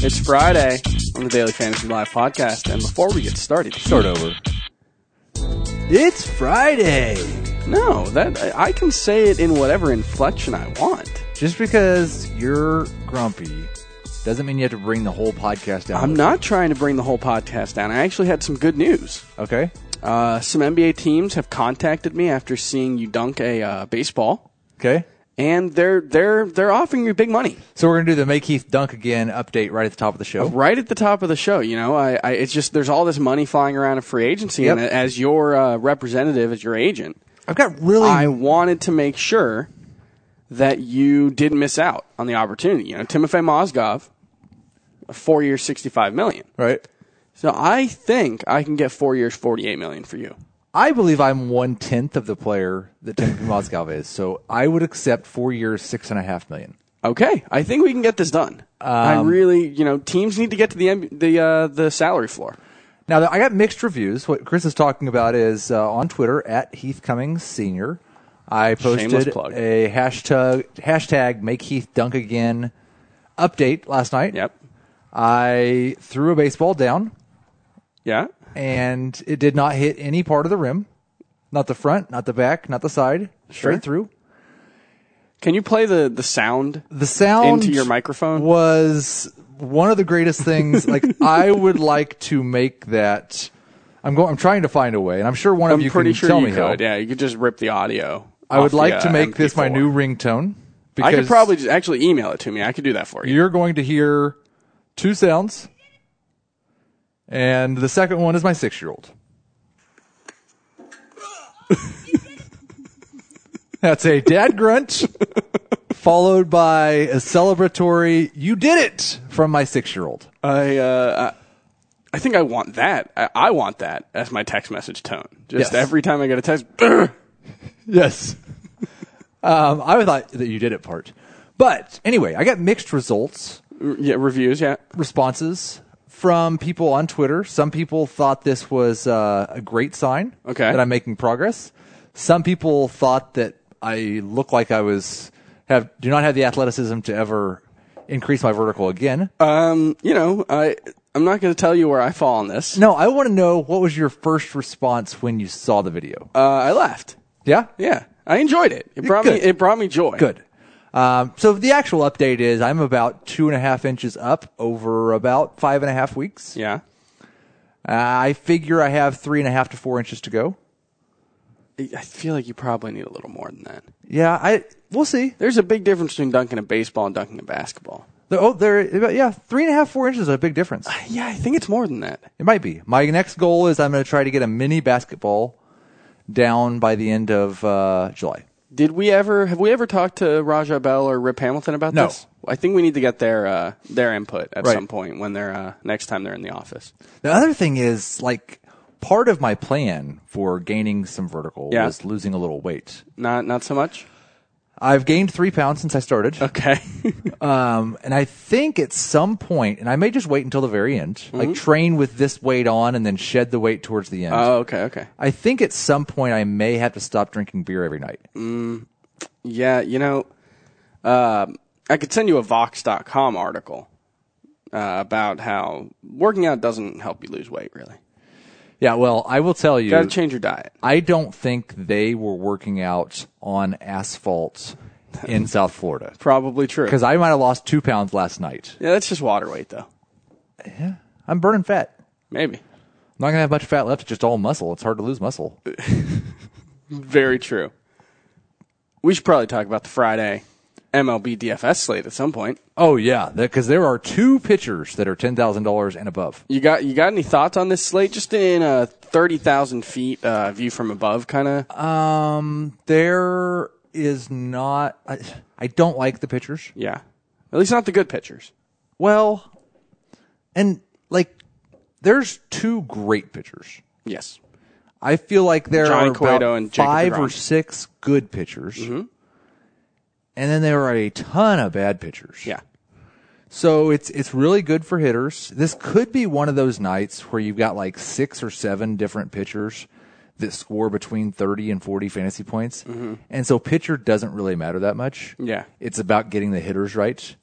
It's Friday on the Daily Fantasy Live podcast, and before we get started, Start over. It's Friday. No, I can say it in whatever inflection I want. Just because you're grumpy doesn't mean you have to bring the whole podcast down. I'm not trying to bring the whole podcast down. I actually had some good news. Okay. Some NBA teams have contacted me after seeing you dunk a baseball, Okay. and they're offering you big money. So we're gonna do the Make Heath Dunk Again update right at the top of the show. Right at the top of the show, you know, it's just there's all this money flying around in free agency, Yep. and as your representative, as your agent, I've got really. I wanted to make sure that you didn't miss out on the opportunity. You know, Timofey Mozgov, 4 years, $65 million. Right. So I think I can get 4 years, $48 million for you. I believe I'm 1/10 of the player that Timothy Mozgov is, so I would accept 4 years, $6.5 million. Okay, I think we can get this done. I really, teams need to get to the salary floor. Now, I got mixed reviews. What Chris is talking about is on Twitter at Heath Cummings Sr. I Shameless posted plug. a hashtag Make Heath Dunk Again update last night. Yep. I threw a baseball down, Yeah. and it did not hit any part of the rim. Not the front, not the back, not the side. Sure. Straight through. Can you play the sound? The sound into your microphone was one of the greatest things. Like, I would like to make that. I'm trying to find a way, and I'm sure one of I'm you pretty can sure tell you me could. how. Yeah, you could just rip the audio. I would off like the, to make this my MP4. new ringtone. I could because probably just actually email it to me. I could do that for you. You're going to hear two sounds, and the second one is my 6-year-old. That's a dad grunt, followed by a celebratory "You did it" from my 6-year-old. I think I want that. I want that as my text message tone. Just Yes. every time I get a text. Yes. I thought that "You did it" part. But anyway, I got mixed results, Yeah, reviews. Yeah. responses from people on Twitter. Some people thought this was a great sign Okay. that I'm making progress. Some people thought that I look like I do not have the athleticism to ever increase my vertical again. I'm not going to tell you where I fall on this. No, I want to know, what was your first response when you saw the video? I laughed. Yeah? Yeah, I enjoyed it. It brought Good. me joy. Good. So the actual update is I'm about 2.5 inches up over about 5.5 weeks. Yeah. I figure I have 3.5 to 4 inches to go. I feel like you probably need a little more than that. Yeah, we'll see. There's a big difference between dunking a baseball and dunking a basketball. Yeah, 3.5, 4 inches is a big difference. Yeah, I think it's more than that. It might be. My next goal is I'm going to try to get a mini basketball down by the end of July. Have we ever talked to Raja Bell or Rip Hamilton about No. this? I think we need to get their input at Right. some point when they're next time they're in the office. The other thing is, like, part of my plan for gaining some vertical Yeah. was losing a little weight. Not so much. I've gained 3 pounds since I started. Okay. And I think at some point, and I may just wait until the very end, like train with this weight on and then shed the weight towards the end. Oh, okay. I think at some point I may have to stop drinking beer every night. Yeah, I could send you a Vox.com article about how working out doesn't help you lose weight, really. Yeah, well, I will tell you, Got to change your diet. I don't think they were working out on asphalt in South Florida. Probably true. Because I might have lost 2 pounds last night. Yeah, that's just water weight, though. I'm burning fat. Maybe. I'm not going to have much fat left. It's just all muscle. It's hard to lose muscle. Very true. We should probably talk about the Friday MLB DFS slate at some point. Oh, yeah, because there are 2 pitchers that are $10,000 and above. You got any thoughts on this slate? Just in a 30,000 feet view from above, kind of. There is not. I don't like the pitchers. Yeah, at least not the good pitchers. Well, and like, there's 2 great pitchers. Yes. I feel like there Johnny are Cueto about and Jacob 5 deGrom. or 6 good pitchers, and then there are a ton of bad pitchers. Yeah. So it's really good for hitters. This could be one of those nights where you've got like 6 or 7 different pitchers that score between 30 and 40 fantasy points. And so pitcher doesn't really matter that much. Yeah. It's about getting the hitters right.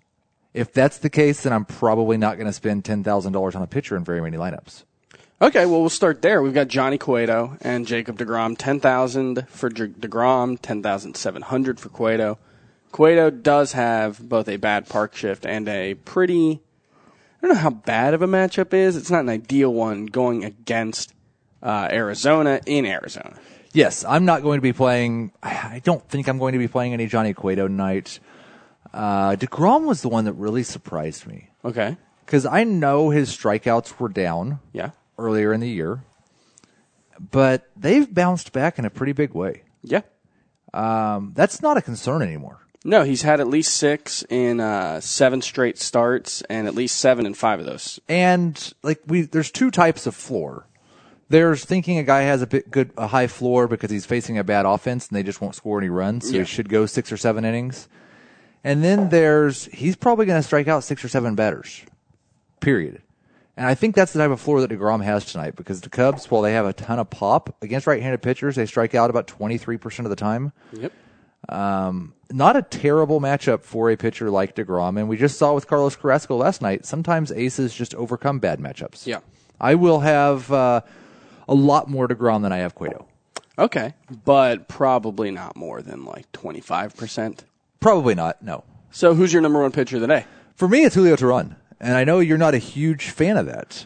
If that's the case, then I'm probably not going to spend $10,000 on a pitcher in very many lineups. Okay, well, we'll start there. We've got Johnny Cueto and Jacob deGrom. $10,000 for deGrom, $10,700 for Cueto. Cueto does have both a bad park shift and a pretty, I don't know how bad of a matchup is. It's not an ideal one going against Arizona in Arizona. Yes, I'm not going to be playing. I don't think I'm going to be playing any Johnny Cueto tonight. DeGrom was the one that really surprised me. Okay. Because I know his strikeouts were down earlier in the year, but they've bounced back in a pretty big way. Yeah. That's not a concern anymore. No, he's had at least 6 in 7 straight starts, and at least 7 in 5 of those. And there's 2 types of floor. There's thinking a guy has a high floor because he's facing a bad offense and they just won't score any runs, so he should go 6 or 7 innings. And then he's probably going to strike out 6 or 7 batters, period. And I think that's the type of floor that DeGrom has tonight, because the Cubs, while they have a ton of pop against right-handed pitchers, they strike out about 23% of the time. Yep. Not a terrible matchup for a pitcher like DeGrom, and we just saw with Carlos Carrasco last night, sometimes aces just overcome bad matchups. Yeah. I will have a lot more DeGrom than I have Cueto. Okay, but probably not more than 25%. Probably not, no. So who's your number 1 pitcher of the day? For me, it's Julio Teheran, and I know you're not a huge fan of that.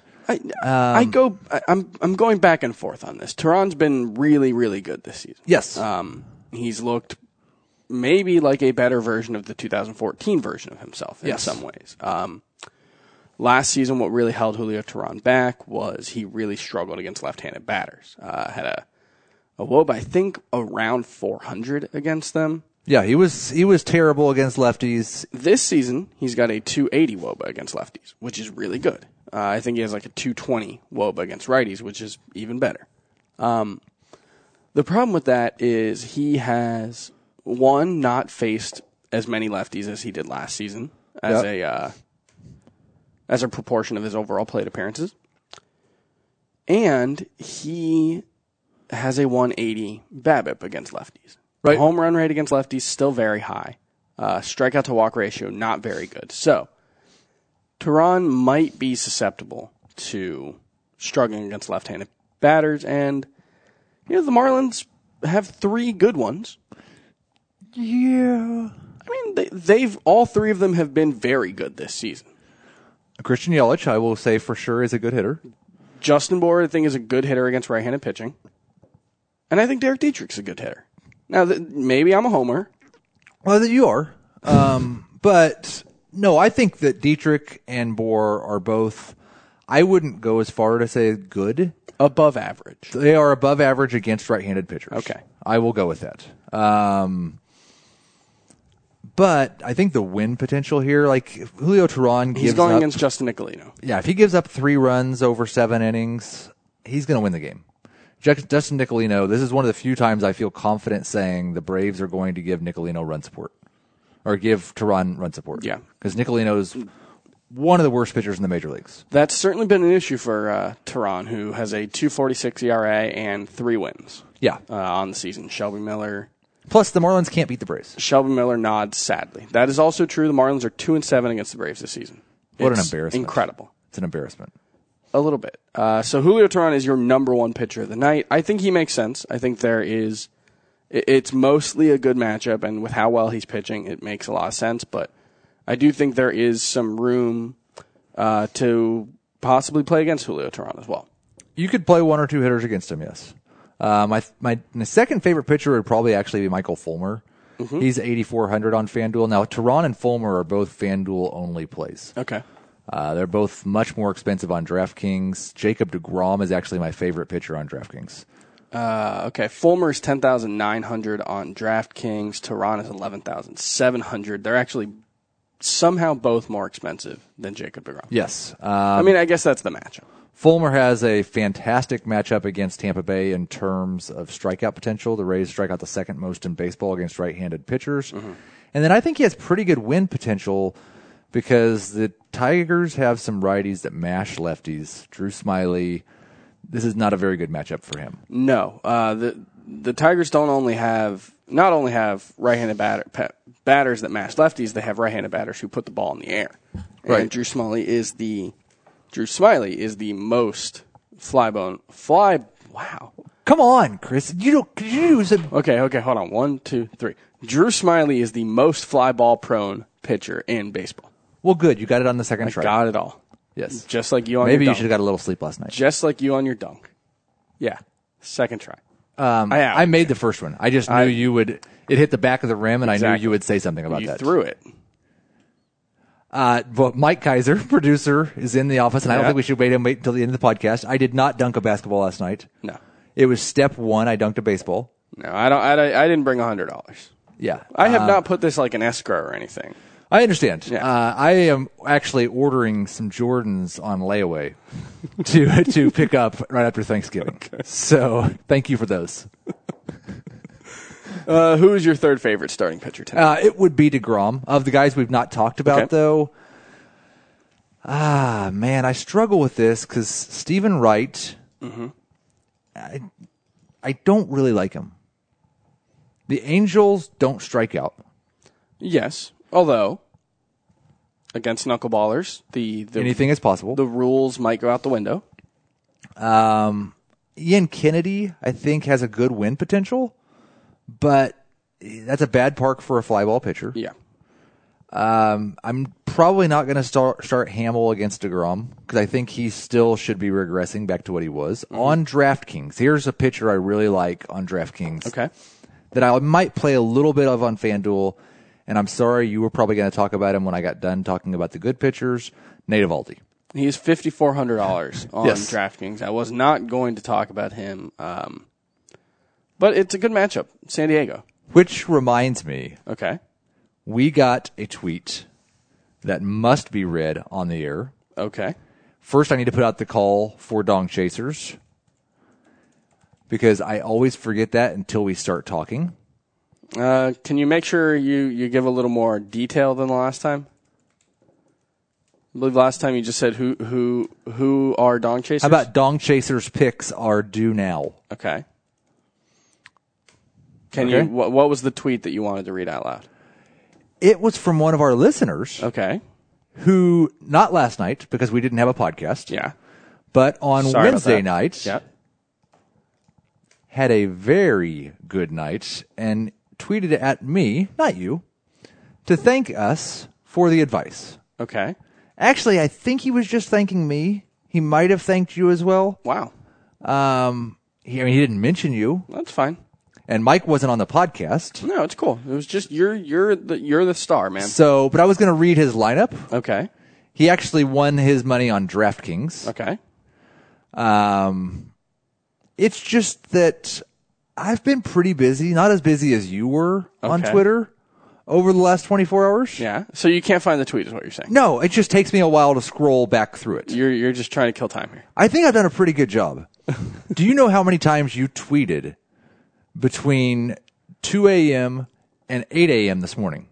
I'm going back and forth on this. Teheran's been really, really good this season. Yes. He's looked maybe like a better version of the 2014 version of himself in some ways. Last season, what really held Julio Teheran back was he really struggled against left-handed batters. Had a WOBA, I think, around 400 against them. Yeah, he was terrible against lefties. This season, he's got a 280 WOBA against lefties, which is really good. I think he has a 220 WOBA against righties, which is even better. The problem with that is he has, one, not faced as many lefties as he did last season as a proportion of his overall plate appearances. And he has a 180 BABIP against lefties. Right. Home run rate against lefties still very high. Strikeout to walk ratio not very good. So Teheran might be susceptible to struggling against left-handed batters, and the Marlins have 3 good ones. Yeah. I mean, they've all 3 of them have been very good this season. Christian Yelich, I will say for sure, is a good hitter. Justin Bour, I think, is a good hitter against right-handed pitching. And I think Derek Dietrich's a good hitter. Now, maybe I'm a homer. Well, you are. But, no, I think that Dietrich and Bour are both, I wouldn't go as far to say good. Above average. They are above average against right-handed pitchers. Okay. I will go with that. But I think the win potential here, if Julio Teheran gives He's going up, against Justin Nicolino. Yeah, if he gives up 3 runs over 7 innings, he's going to win the game. Justin Nicolino, this is one of the few times I feel confident saying the Braves are going to give Nicolino run support. Or give Teheran run support. Yeah. Because Nicolino's one of the worst pitchers in the major leagues. That's certainly been an issue for Teheran, who has a 2.46 ERA and 3 wins. Yeah. On the season. Shelby Miller. Plus, the Marlins can't beat the Braves. Shelby Miller nods sadly. That is also true. The Marlins are 2-7 against the Braves this season. What an embarrassment. Incredible. It's an embarrassment. A little bit. So Julio Teheran is your number 1 pitcher of the night. I think he makes sense. I think it's mostly a good matchup, and with how well he's pitching, it makes a lot of sense. But I do think there is some room to possibly play against Julio Teheran as well. You could play 1 or 2 hitters against him, yes. My second favorite pitcher would probably actually be Michael Fulmer. Mm-hmm. He's 8,400 on FanDuel. Now, Teheran and Fulmer are both FanDuel-only plays. Okay. They're both much more expensive on DraftKings. Jacob deGrom is actually my favorite pitcher on DraftKings. Okay. Fulmer's 10,900 on DraftKings. Teheran is 11,700. They're actually somehow both more expensive than Jacob deGrom. Yes. I guess that's the matchup. Fulmer has a fantastic matchup against Tampa Bay in terms of strikeout potential. The Rays strike out the second most in baseball against right-handed pitchers. Mm-hmm. And then I think he has pretty good win potential because the Tigers have some righties that mash lefties. Drew Smyly, this is not a very good matchup for him. No. The Tigers not only have right-handed batters that match lefties, they have right-handed batters who put the ball in the air. Right. And Drew Smyly is the most wow. Come on, Chris. Could you use it? Okay, hold on. 1, 2, 3. Drew Smyly is the most fly ball prone pitcher in baseball. Well, good. You got it on the second try. Got it all. Yes. Just like you on Maybe your you dunk. should have got a little sleep last night. Just like you on your dunk. Yeah. Second try. I made the first one. I just knew you would. It hit the back of the rim, and I Exactly. knew you would say something about You that. threw it. But Mike Kaiser, producer, is in the office, and I don't Yeah. think we should wait until the end of the podcast. I did not dunk a basketball last night. No. It was step one. I dunked a baseball. No, I didn't bring $100. Yeah. I have not put this like an escrow or anything. I understand. Yeah. I am actually ordering some Jordans on layaway to pick up right after Thanksgiving. Okay. So thank you for those. Who is your third favorite starting pitcher tonight? It would be DeGrom. Of the guys we've not talked about, Okay. though, man, I struggle with this because Stephen Wright, I don't really like him. The Angels don't strike out. Yes. Although, against knuckleballers, the Anything is possible. the rules might go out the window. Ian Kennedy, I think, has a good win potential, but that's a bad park for a fly ball pitcher. Yeah. I'm probably not going to start Hamill against DeGrom because I think he still should be regressing back to what he was. On DraftKings, here's a pitcher I really like on DraftKings. Okay. That I might play a little bit of on FanDuel, and I'm sorry you were probably going to talk about him when I got done talking about the good pitchers, Nate Eovaldi. He's $5,400 on Yes. DraftKings. I was not going to talk about him, but it's a good matchup. San Diego. Which reminds me, Okay. we got a tweet that must be read on the air. Okay. First, I need to put out the call for Dong Chasers because I always forget that until we start talking. Can you make sure you give a little more detail than the last time? I believe last time you just said who are Dong Chasers? How about Dong Chasers picks are due now? Okay. Can Okay. you? What was the tweet that you wanted to read out loud? It was from one of our listeners Okay. who, not last night because we didn't have a podcast, Yeah. but on Sorry about Wednesday that. night Yeah. had a very good night and tweeted at me, not you, to thank us for the advice. Okay. Actually, I think he was just thanking me. He might have thanked you as well. Wow. He didn't mention you, That's fine. and Mike wasn't on the podcast. No, it's cool. It was just you're the star, man. So, but I was going to read his lineup. Okay. He actually won his money on DraftKings. Okay. It's just that I've been pretty busy, not as busy as you were on Okay. Twitter over the last 24 hours. Yeah. So you can't find the tweet, is what you're saying. No, it just takes me a while to scroll back through it. You're just trying to kill time here. I think I've done a pretty good job. Do you know how many times you tweeted between 2 a.m. and 8 a.m. this morning?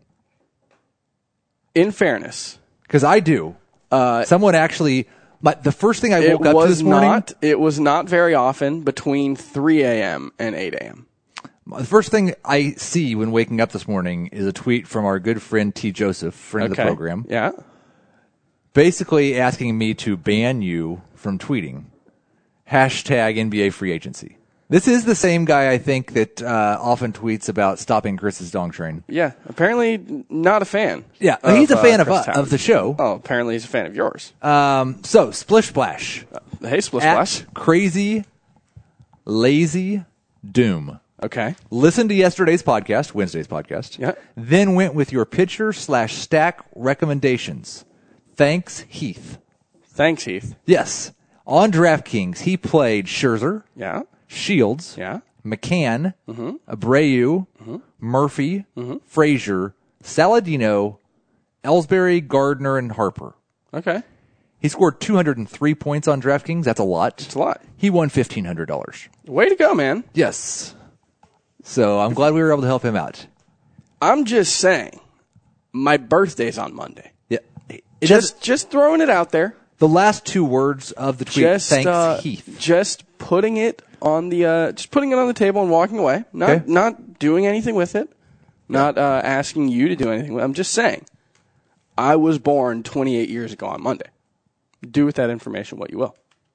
In fairness, Because I do. Someone actually, the first thing I woke up to this morning, it was not very often between 3 a.m. and 8 a.m. the first thing I see when waking up this morning is a tweet from our good friend T. Joseph, friend of the program, Yeah. basically asking me to ban you from tweeting. Hashtag NBA free agency. This is the same guy I think that often tweets about stopping Chris's dong train. Yeah. Apparently not a fan. Yeah, he's a fan Chris Towns. of the show. Oh, apparently he's a fan of yours. So, Splish Splash. Hey, Splish At Splash. Crazy Lazy Doom. Okay. Listen to yesterday's podcast, Wednesday's podcast. Yeah. Then went with your pitcher/stack recommendations. Thanks, Heath. Thanks, Heath. Yes. On DraftKings, he played Scherzer, Yeah. Shields, Yeah. McCann, Abreu, Murphy, Frazier, Saladino, Ellsbury, Gardner, and Harper. Okay. He scored 203 points on DraftKings. That's a lot. It's a lot. He won $1,500. Way to go, man. Yes. So I'm glad we were able to help him out. I'm just saying, my birthday's on Monday. Yeah. Just Just throwing it out there. the last two words of the tweet. Thanks, Heath. Just putting it on the table and walking away. Okay. Not doing anything with it. Not asking you to do anything. I'm just saying, I was born 28 years ago on Monday. Do with that information what you will.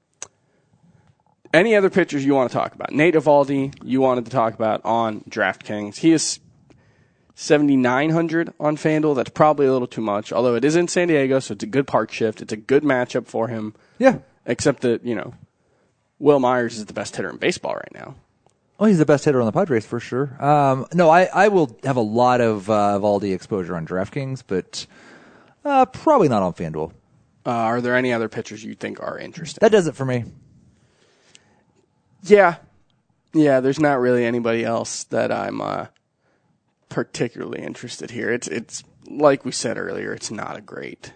Any other pitchers you want to talk about? Nate Eovaldi, you wanted to talk about on DraftKings. He is 7,900 on FanDuel. That's probably a little too much, although it is in San Diego, so it's a good park shift. It's a good matchup for him. Yeah. Except that, Will Myers is the best hitter in baseball right now. Oh, he's the best hitter on the Padres for sure. No, I will have a lot of Eovaldi exposure on DraftKings, but probably not on FanDuel. Are there any other pitchers you think are interesting? That does it for me. Yeah, there's not really anybody else that I'm particularly interested here. It's like we said earlier, it's not a great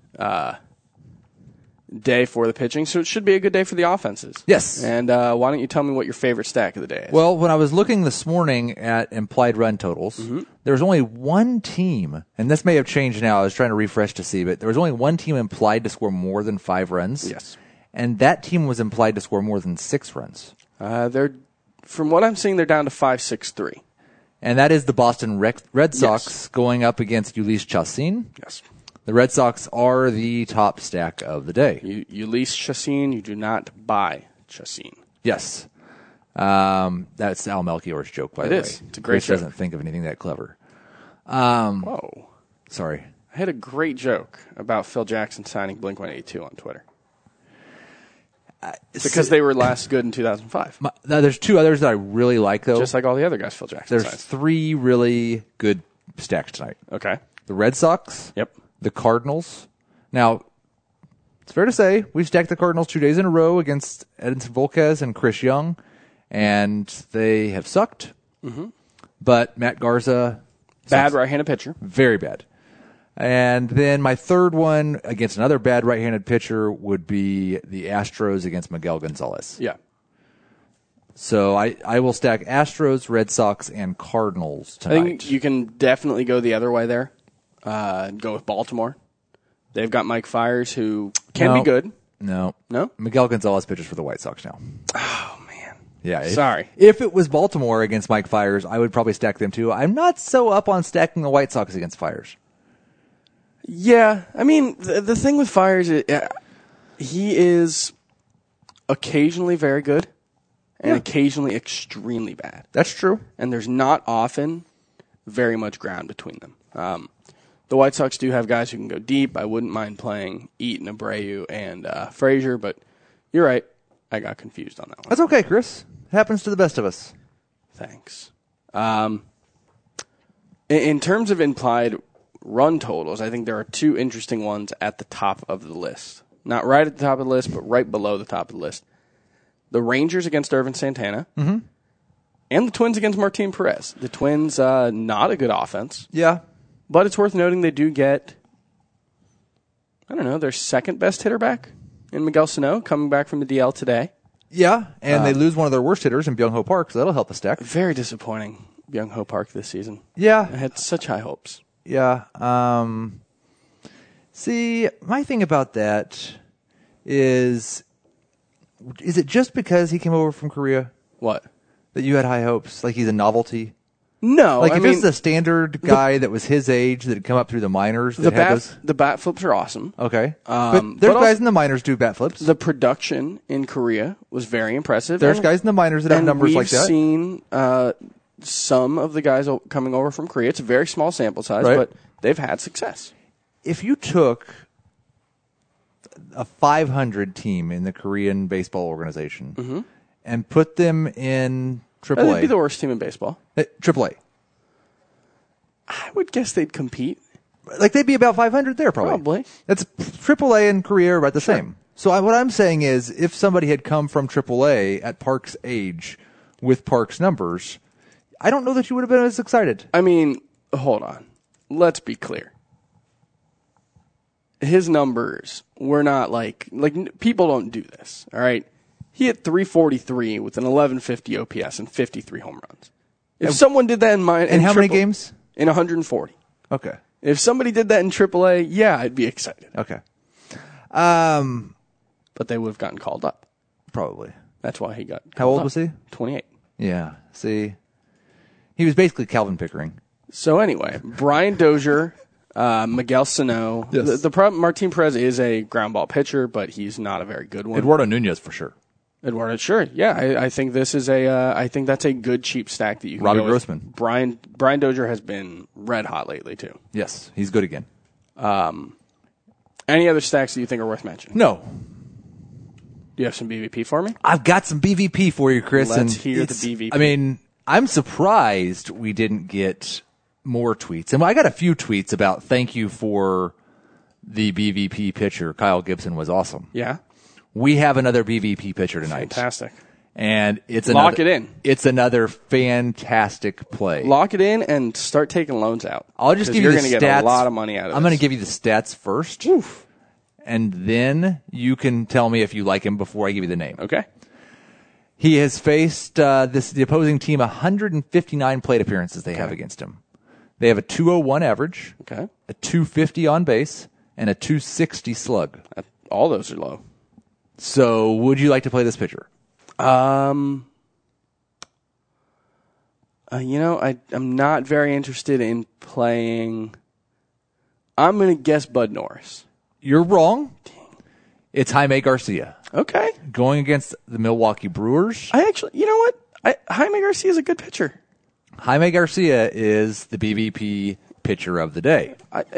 day for the pitching, so it should be a good day for the offenses. Yes. And why don't you tell me what your favorite stack of the day is? Well, when I was looking this morning at implied run totals, there was only one team, and this may have changed now. I was trying to refresh to see, but there was only one team implied to score more than 5 runs. Yes. And that team was implied to score more than 6 runs. From what I'm seeing, they're down to 5.63. And that is the Boston Red Sox going up against Ulysse Chacin. Yes. The Red Sox are the top stack of the day. Ulysse Chacin, you do not buy Chacin. Yes. That's Al Melchior's joke, by the way. It is. It's a great Chris joke. Doesn't think of anything that clever. Whoa. Sorry. I had a great joke about Phil Jackson signing Blink-182 on Twitter. Because they were last good in 2005. There's 2 others that I really like, though. Just like all the other guys Phil Jackson There's signs. 3 really good stacks tonight. Okay. The Red Sox. Yep. The Cardinals. Now, it's fair to say we've stacked the Cardinals 2 days in a row against Edinson Volquez and Chris Young, and they have sucked. Mm-hmm. But Matt Garza, Bad right-handed pitcher. very bad. And then my third one against another bad right-handed pitcher would be the Astros against Miguel Gonzalez. Yeah. So I will stack Astros, Red Sox, and Cardinals tonight. I think you can definitely go the other way there. Go with Baltimore. They've got Mike Fiers, who can be good. No. No? Miguel Gonzalez pitches for the White Sox now. Oh, man. Yeah. Sorry. If it was Baltimore against Mike Fiers, I would probably stack them too. I'm not so up on stacking the White Sox against Fiers. Yeah. I mean, the thing with Fiers, he is occasionally very good and occasionally extremely bad. That's true. And there's not often very much ground between them. The White Sox do have guys who can go deep. I wouldn't mind playing Eaton, Abreu, and Frazier, but you're right. I got confused on that one. That's okay, Chris. It happens to the best of us. Thanks. In terms of implied run totals, I think there are 2 interesting ones at the top of the list. Not right at the top of the list, but right below the top of the list. The Rangers against Irvin Santana, and the Twins against Martin Perez. The Twins, not a good offense. Yeah. But it's worth noting they do get, their second best hitter back in Miguel Sano, coming back from the DL today. Yeah, and they lose one of their worst hitters in Byung-Ho Park, so that'll help the stack. Very disappointing, Byung-Ho Park this season. Yeah. I had such high hopes. Yeah. See, my thing about that is it just because he came over from Korea What? that you had high hopes? Like he's a novelty? No, Like if it's the standard guy that was his age that had come up through the minors. the bat flips are awesome. Okay. But there's but guys also- in the minors do bat flips. The production in Korea was very impressive. There's and- guys in the minors that have and numbers like that. We've seen some of the guys coming over from Korea. It's a very small sample size, Right. but they've had success. If you took a 500 team in the Korean baseball organization and put them in They'd AAA. be the worst team in baseball. AAA. I would guess they'd compete. Like they'd be about 500 there probably. Probably. That's AAA and Korea are about the same. So what I'm saying is if somebody had come from AAA at Park's age with Park's numbers, I don't know that you would have been as excited. I mean, hold on. Let's be clear. His numbers were not like people don't do this, all right? He hit 343 with an 1150 OPS and 53 home runs. If someone did that in how many games? In 140. Okay. If somebody did that in AAA, yeah, I'd be excited. Okay. But they would have gotten called up. Probably. That's why he got How called old up. was he? 28. Yeah. See, he was basically Calvin Pickering. So anyway, Brian Dozier, Miguel Sano. Yes. The problem, Martin Perez is a ground ball pitcher, but he's not a very good one. Eduardo Nunez for sure. Eduardo, sure. Yeah, I think this is I think that's a good cheap stack that you can Robbie go with. Grossman. Brian Dozier has been red hot lately, too. Yes, he's good again. Any other stacks that you think are worth mentioning? No. Do you have some BVP for me? I've got some BVP for you, Chris. Let's and hear the BVP. I mean, I'm surprised we didn't get more tweets. And I got a few tweets about thank you for the BVP pitcher. Kyle Gibson was awesome. Yeah. We have another BVP pitcher tonight. Fantastic. And it's Lock it in. It's another fantastic play. Lock it in and start taking loans out. I'll just give you you're the gonna stats. get a lot of money out of I'm this. going to give you the stats first. Oof. And then you can tell me if you like him before I give you the name. Okay. He has faced the opposing team 159 plate appearances they have against him. They have a 201 average, Okay. a 250 on base, and a 260 slug. All those are low. So would you like to play this pitcher? I'm not very interested in playing. I'm going to guess Bud Norris. You're wrong. It's Jaime Garcia Okay. going against the Milwaukee Brewers. You know what? Jaime Garcia is a good pitcher. Jaime Garcia is the BVP pitcher of the day.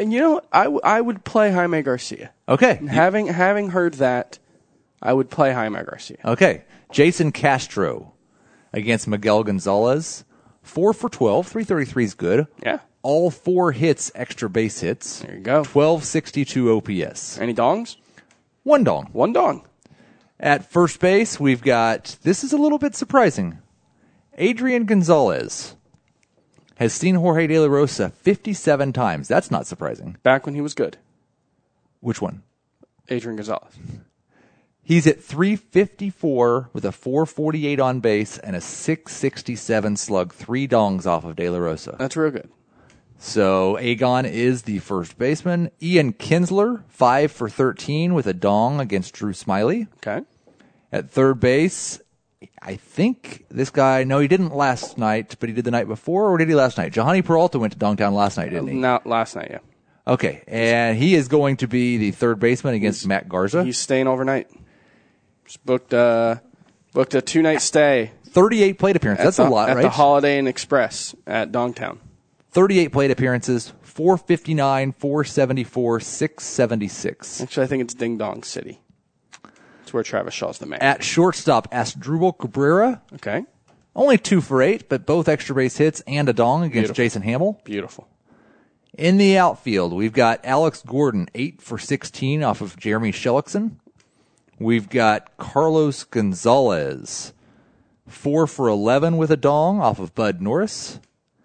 I would play Jaime Garcia. Okay. Having heard that, I would play Jaime Garcia. Okay. Jason Castro against Miguel Gonzalez. 4 for 12. 333 is good. Yeah. All 4 hits, extra base hits. There you go. 1262 OPS. Any dongs? 1 dong. One dong. At first base, we've got, this is a little bit surprising, Adrian Gonzalez has seen Jorge De La Rosa 57 times. That's not surprising. Back when he was good. Which one? Adrian Gonzalez. He's at 354 with a 448 on base and a 667 slug, 3 dongs off of De La Rosa. That's real good. So Agon is the first baseman. Ian Kinsler, 5 for 13 with a dong against Drew Smiley. Okay. At third base, I think this guy, no, he didn't last night, but he did the night before, or did he last night? Johanny Peralta went to Dongtown last night, didn't he? Not last night, yeah. Okay, and he is going to be the third baseman against Matt Garza. He's staying overnight. Just booked a 2-night stay. 38 plate appearances. That's a lot, right? At the Holiday Inn Express at Dongtown. 38 plate appearances, 459, 474, 676. Actually, I think it's Ding Dong City. It's where Travis Shaw's the man. At shortstop, Asdrubal Cabrera, Okay. only 2 for 8, but both extra base hits and a dong against Beautiful. Jason Hamill. Beautiful. In the outfield, we've got Alex Gordon, 8 for 16 off of Jeremy Shellickson. We've got Carlos Gonzalez, 4 for 11 with a dong off of Bud Norris.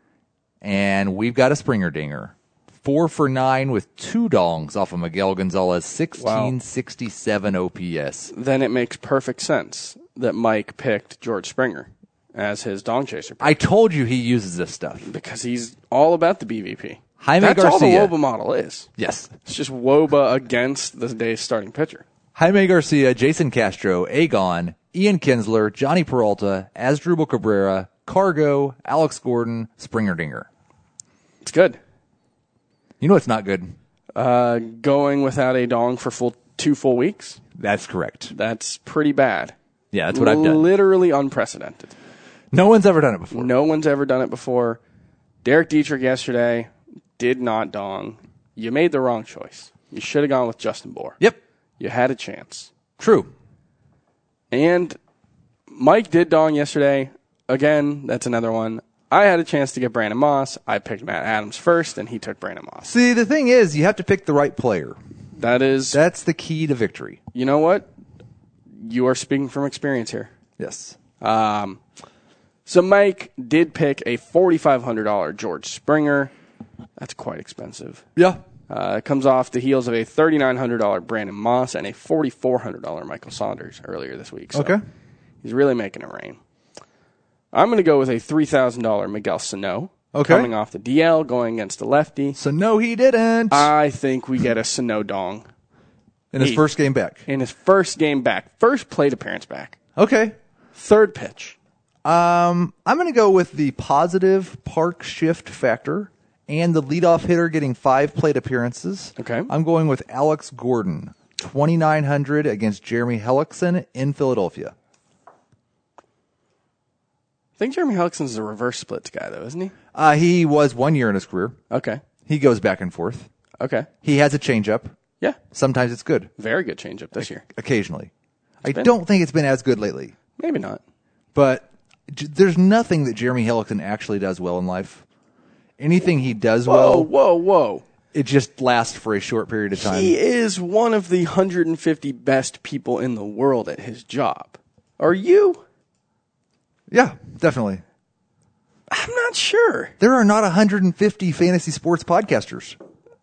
And we've got a Springer dinger, 4 for 9 with 2 dongs off of Miguel Gonzalez, 1667 OPS. Then it makes perfect sense that Mike picked George Springer as his dong chaser I told you he uses this stuff. because he's all about the BVP. Jaime That's all the Garcia. WOBA model is. Yes. It's just WOBA against the day's starting pitcher. Jaime Garcia, Jason Castro, Agon, Ian Kinsler, Johnny Peralta, Asdrubal Cabrera, Cargo, Alex Gordon, Springer dinger. It's good. You know it's not good? Going without a dong for 2 full weeks, That's correct. that's pretty bad. Yeah, that's what I've done. Literally unprecedented. No one's ever done it before. No one's ever done it before. Derek Dietrich yesterday did not dong. You made the wrong choice. You should have gone with Justin Bohr. Yep. You had a chance. True. And Mike did dong yesterday. Again, that's another one. I had a chance to get Brandon Moss. I picked Matt Adams first, and he took Brandon Moss. See, the thing is, you have to pick the right player. That's the key to victory. You know what? You are speaking from experience here. Yes. So Mike did pick a $4,500 George Springer. That's quite expensive. Yeah. It comes off the heels of a $3,900 Brandon Moss and a $4,400 Michael Saunders earlier this week. So Okay. He's really making it rain. I'm going to go with a $3,000 Miguel Sano. Okay. Coming off the DL, going against the lefty. So no, he didn't. I think we get a Sano dong in his first game back. in his first game back. First plate appearance back. Okay. Third pitch. I'm going to go with the positive park shift factor and the leadoff hitter getting 5 plate appearances. Okay. I'm going with Alex Gordon, 2,900 against Jeremy Hellickson in Philadelphia. I think Jeremy Hellickson's a reverse splits guy, though, isn't he? He was 1 year in his career. Okay. He goes back and forth. Okay. He has a changeup. Yeah. Sometimes it's good. Very good changeup this year. Occasionally. I been- don't think it's been as good lately. Maybe not. But there's nothing that Jeremy Hellickson actually does well in life. Anything he does well, Whoa. it just lasts for a short period of time. He is one of the 150 best people in the world at his job. Are you? Yeah, definitely. I'm not sure. There are not 150 fantasy sports podcasters.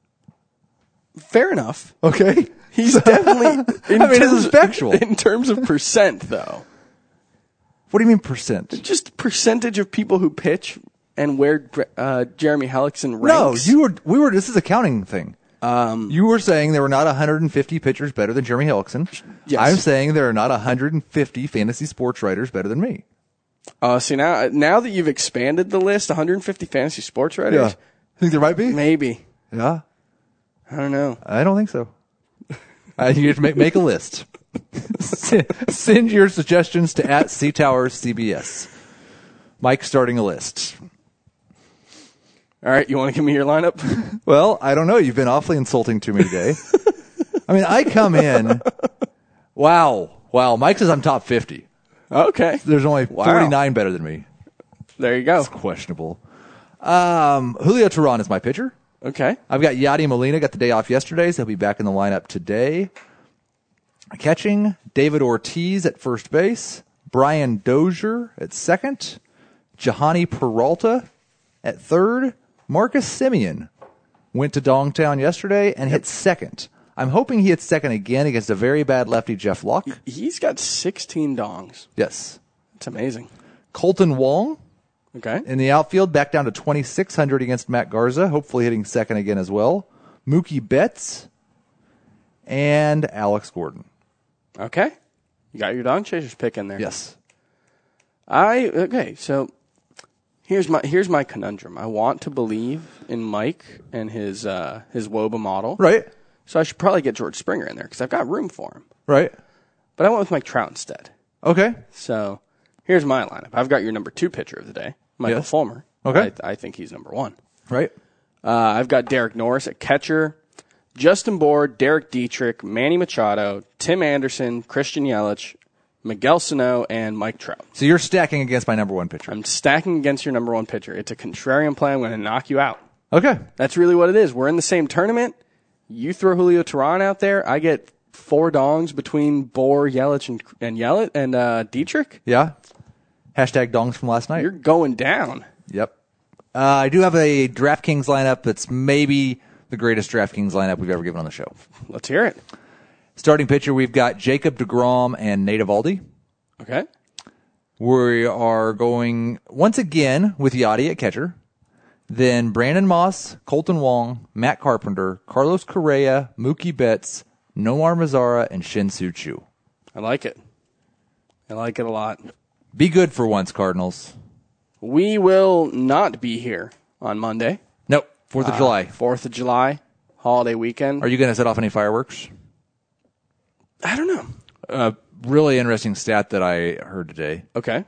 Fair enough. Okay. He's definitely. this is factual. In terms of percent, though. What do you mean percent? Just percentage of people who pitch and where Jeremy Hellickson No, ranks. we were. This is a counting thing. You were saying there were not 150 pitchers better than Jeremy Hellickson. Yes. I'm saying there are not 150 fantasy sports writers better than me. See, now that you've expanded the list, 150 fantasy sports writers, Think there might be? maybe. Yeah. I don't know. I don't think so. You have to make a list. Send your suggestions to @CTowersCBS. Mike's starting a list. All right, you want to give me your lineup? Well, I don't know. You've been awfully insulting to me today. I mean, I come in. Wow. Mike says I'm top 50. Okay. There's only Wow. 49 better than me. There you go. Questionable. Julio Teheran is my pitcher. Okay. I've got Yadi Molina, got the day off yesterday, so he'll be back in the lineup today. Catching, David Ortiz at first base, Brian Dozier at second, Jahani Peralta at third, Marcus Semien went to Dongtown yesterday and hit second. I'm hoping he hits second again against a very bad lefty, Jeff Locke. He's got 16 dongs. Yes. It's amazing. Colton Wong Okay. in the outfield, back down to 2,600 against Matt Garza, hopefully hitting second again as well. Mookie Betts and Alex Gordon. Okay. You got your dong chasers pick in there. Yes. Okay, so here's my conundrum. I want to believe in Mike and his WOBA model. Right. So I should probably get George Springer in there because I've got room for him. Right. But I went with Mike Trout instead. Okay. So here's my lineup. I've got your number 2 pitcher of the day, Michael Yes. Fulmer. Okay. I think he's number 1. Right. I've got Derek Norris at catcher, Justin Bohr, Derek Dietrich, Manny Machado, Tim Anderson, Christian Yelich, Miguel Sano, and Mike Trout. So you're stacking against my number 1 pitcher. I'm stacking against your number 1 pitcher. It's a contrarian play. I'm going to knock you out. Okay. That's really what it is. We're in the same tournament. You throw Julio Teheran out there. I get 4 dongs between Bohr, Yelich, and Dietrich. Yeah. Hashtag dongs from last night. You're going down. Yep. I do have a DraftKings lineup that's maybe the greatest DraftKings lineup we've ever given on the show. Let's hear it. Starting pitcher, we've got Jacob deGrom and Nate Eovaldi. Okay. We are going once again with Yachty at catcher. Then Brandon Moss, Colton Wong, Matt Carpenter, Carlos Correa, Mookie Betts, Nomar Mazara, and Shin-Soo Choo. I like it. I like it a lot. Be good for once, Cardinals. We will not be here on Monday. Nope. 4th of July. 4th of July, holiday weekend. Are you going to set off any fireworks? I don't know. Really interesting stat that I heard today. Okay.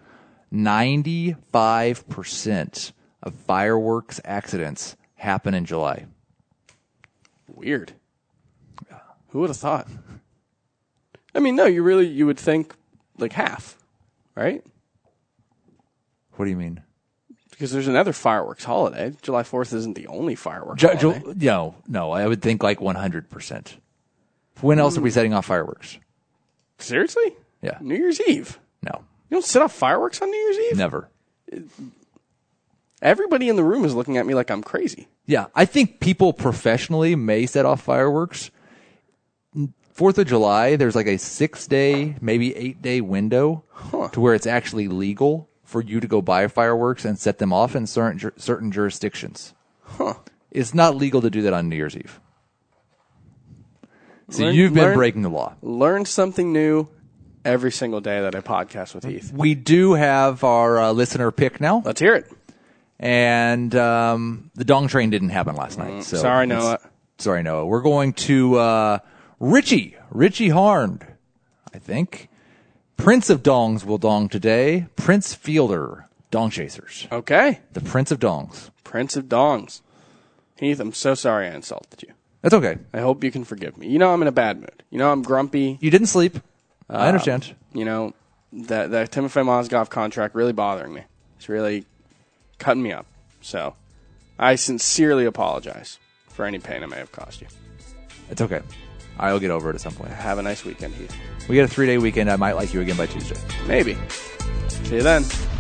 95% of fireworks accidents happen in July. Weird. Who would have thought? I mean, no, you would think like half, right? What do you mean? Because there's another fireworks holiday. July 4th isn't the only fireworks holiday. No, I would think like 100%. When else are we setting off fireworks? Seriously? Yeah. New Year's Eve. No, You don't set off fireworks on New Year's Eve? never. Everybody in the room is looking at me like I'm crazy. Yeah, I think people professionally may set off fireworks. 4th of July, there's like a 6-day, maybe 8-day window to where it's actually legal for you to go buy fireworks and set them off in certain jurisdictions. Huh. It's not legal to do that on New Year's Eve. So you've been breaking the law. Learn something new every single day that I podcast with Heath. We do have our listener pick now. Let's hear it. And the Dong train didn't happen last night. So sorry, Noah. Sorry, Noah. We're going to Richie Harnd, I think. Prince of Dongs will dong today. Prince Fielder, Dong Chasers. Okay. The Prince of Dongs. Prince of Dongs. Heath, I'm so sorry I insulted you. That's okay. I hope you can forgive me. You know I'm in a bad mood. You know I'm grumpy. You didn't sleep. I understand. You know, that Timofey Mozgov contract really bothering me. It's really cutting me up. So I sincerely apologize for any pain I may have caused you. It's okay. I'll get over it at some point. Have a nice weekend, Heath. We get a 3-day weekend. I might like you again by Tuesday. Maybe. See you then.